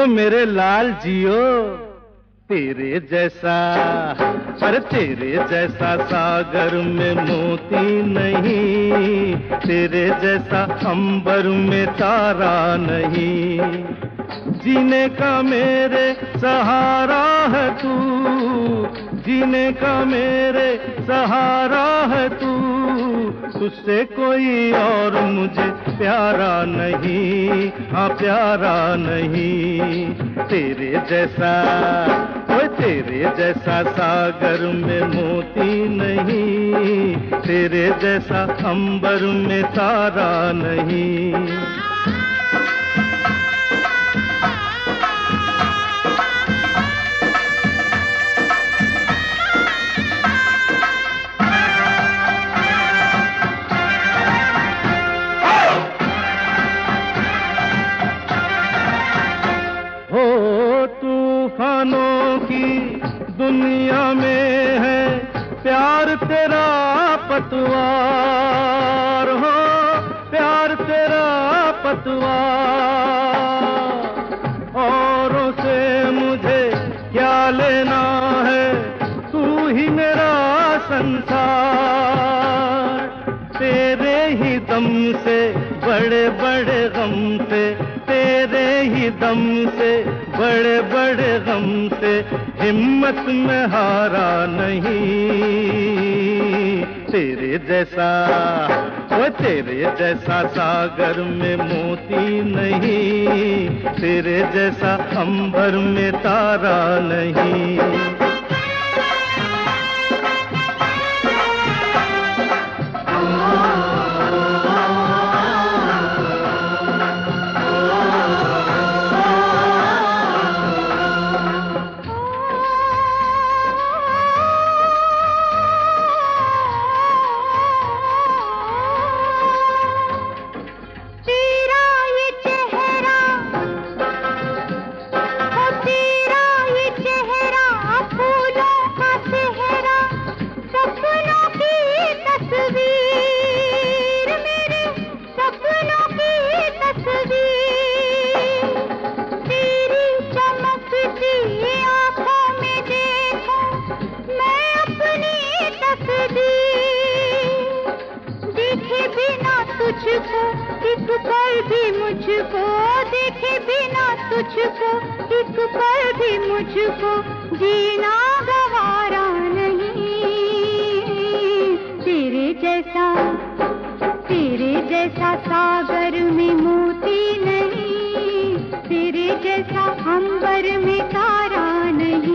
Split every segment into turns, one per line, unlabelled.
मेरे लाल जियो। तेरे जैसा, अरे तेरे जैसा सागर में मोती नहीं, तेरे जैसा अंबर में तारा नहीं। जीने का मेरे सहारा है तू, जीने का मेरे सहारा है तू। तुझसे कोई और मुझे प्यारा नहीं, हाँ प्यारा नहीं। तेरे जैसा, ओए तेरे जैसा सागर में मोती नहीं, तेरे जैसा अंबर में तारा नहीं। तूफानों की दुनिया में है प्यार तेरा पतवार, हो प्यार तेरा पतवार। औरों से मुझे क्या लेना है, तू ही मेरा संसार। तेरे ही दम से बड़े बड़े गम से, तेरे ही दम से बड़े बड़े गम से हिम्मत में हारा नहीं। तेरे जैसा, ओ तेरे जैसा सागर में मोती नहीं, तेरे जैसा अंबर में तारा नहीं।
तुझको एक पल भी मुझको देखे बिना, तुझको एक पल भी मुझको जीना गवारा नहीं। तेरे जैसा सागर में मोती नहीं, तेरे जैसा अंबर में तारा नहीं।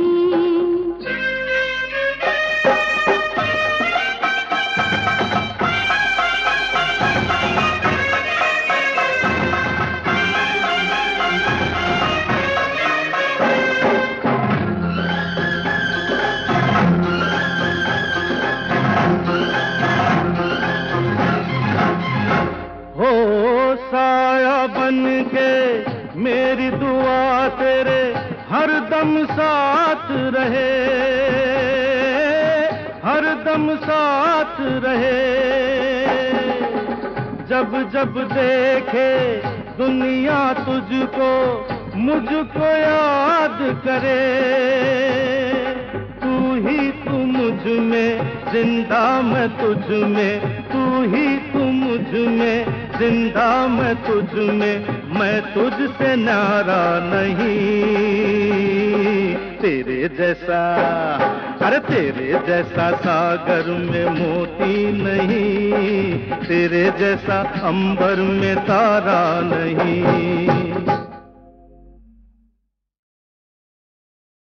बन के मेरी दुआ तेरे हर दम साथ रहे, हर दम साथ रहे। जब जब देखे दुनिया तुझको, मुझको याद करे। तू ही तू मुझ में जिंदा, मैं तुझ में, तू ही तू मुझ में जिंदा, मैं तुझ में, मैं तुझसे नारा नहीं। तेरे जैसा, अरे तेरे जैसा सागर में मोती नहीं, तेरे जैसा अंबर में तारा नहीं।